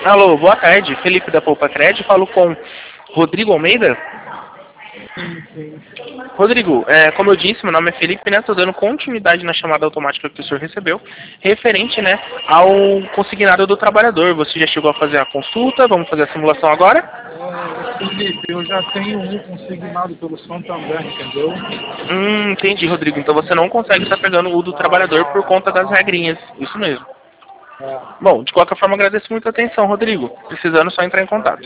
Alô, boa tarde. Felipe da Poupa Cred. Falo com Rodrigo Almeida. Sim, sim. Rodrigo, como eu disse, meu nome é Felipe, né? Estou dando continuidade na chamada automática que o senhor recebeu, referente, né, ao consignado do trabalhador. Você já chegou a fazer a consulta? Vamos fazer a simulação agora? Felipe, eu já tenho um consignado pelo Santander, entendeu? Entendi, Rodrigo. Então você não consegue estar pegando o do trabalhador por conta das regrinhas. Isso mesmo. É. Bom, de qualquer forma, agradeço muito a atenção, Rodrigo. Precisando, só entrar em contato.